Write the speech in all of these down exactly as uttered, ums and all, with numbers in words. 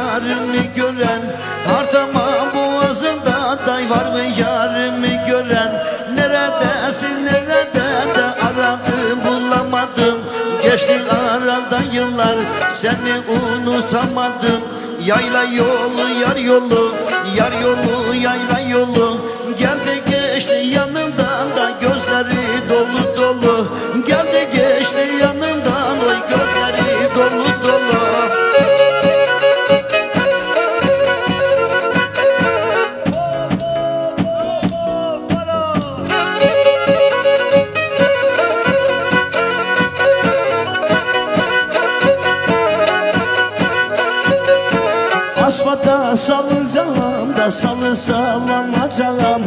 yarimi gören, Hartama boğazında day var mı yarimi gören? Neredesin nerede de aradım bulamadım, geçti arada yıllar seni unutamadım. Yayla yolu yar yolu, yar yolu yayla yolu, geldi geçti yanımdan da gözleri dolu dolu. Geldi geçti yanımdan oy gözleri dolu dolu. Asfalta salacağım da salı sallanacağım.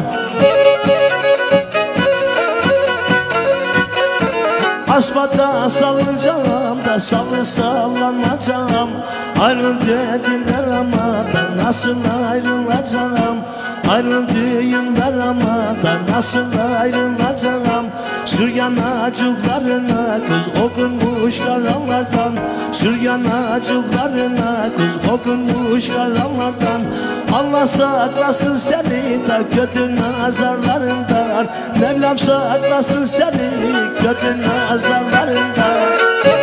Asfalta salacağım da salı sallanacağım. Ayrıl dediler ama da nasıl ayrılacağım? Ayrıl düğünler ama da nasıl ayrılacağım? Sür yanacıklarına kız okunmuş karanlardan, sür yanacıklarına kız okunmuş karanlardan. Allah saklasın seni de kötü nazarlarından, Mevlam saklasın seni kötü nazarlarından.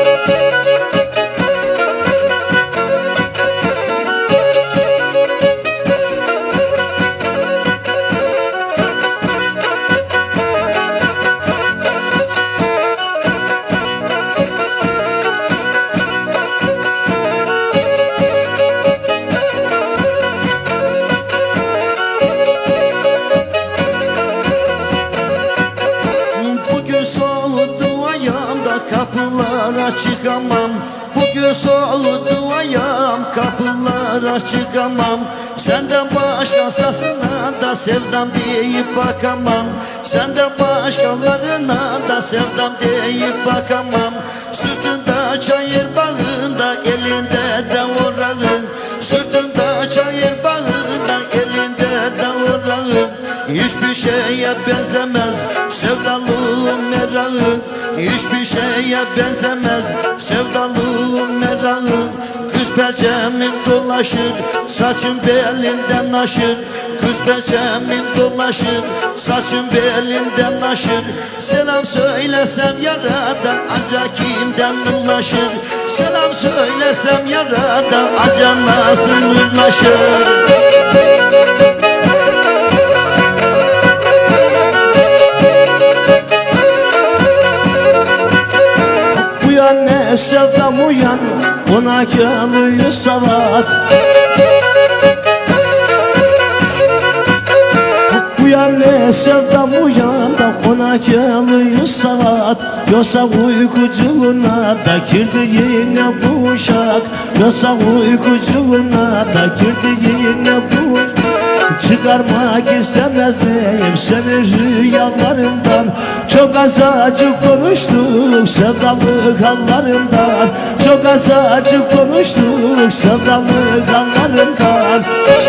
Kapılara çıkamam, bugün soğudu ayağım, kapılara çıkamam. Senden başka sasına da sevdam deyip bakamam, senden başkalarına da sevdam deyip bakamam. Sırtında çayır bağında, elinde de orağın, sırtında çayır bağında, elinde de orağın. Hiçbir şeye benzemez sevdalığım merağı, hiçbir şeye benzemez sevdalığım merağı. Kız perçemin dolaşır, saçın belinden aşır, kız perçemin dolaşır, saçın belinden aşır. Selam söylesem yarada acaba kimden ulaşır? Selam söylesem yarada acaba nasıl ulaşır? Ne sevdam uyan, ona kalıyor savat. Uyan ne sevdam uyan da ona kalıyor savat. Yoksa uykucuğuna da girdi yine bu uşak, yoksa uykucuğuna da girdi yine bu uşak. Çıkarmak istemezdim seni rüyalarımdan, çok az açık konuştuk sevdalık hallarımdan, çok az açık konuştuk sevdalık hallarımdan.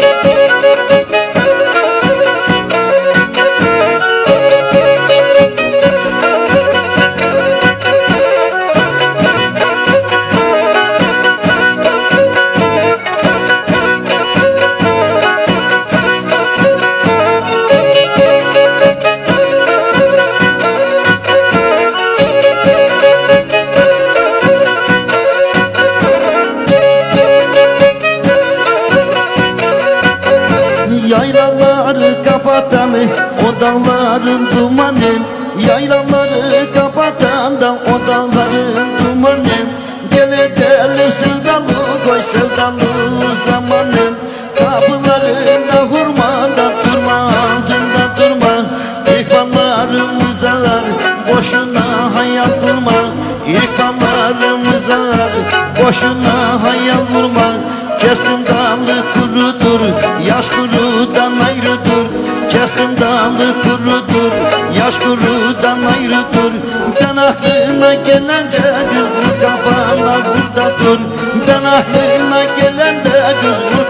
Yaylaları kapatan o dağların dumanı, yaylaları kapatan da o dağların dumanı. Gel edelim sevdalı koy sevdalı zamanı, kapılarında hurmada durma, altında durma. İkballarımız ağır, boşuna hayal kurma, İkballarımız ağır, boşuna hayal vurma. Kestim dalı kurudur, yaş kurudan ayrıdır. Kestim dalı kurudur, yaş kurudan ayrıdır. Ben aklına gelence kız vur kafana vur da dur. Ben aklına gelende kız vur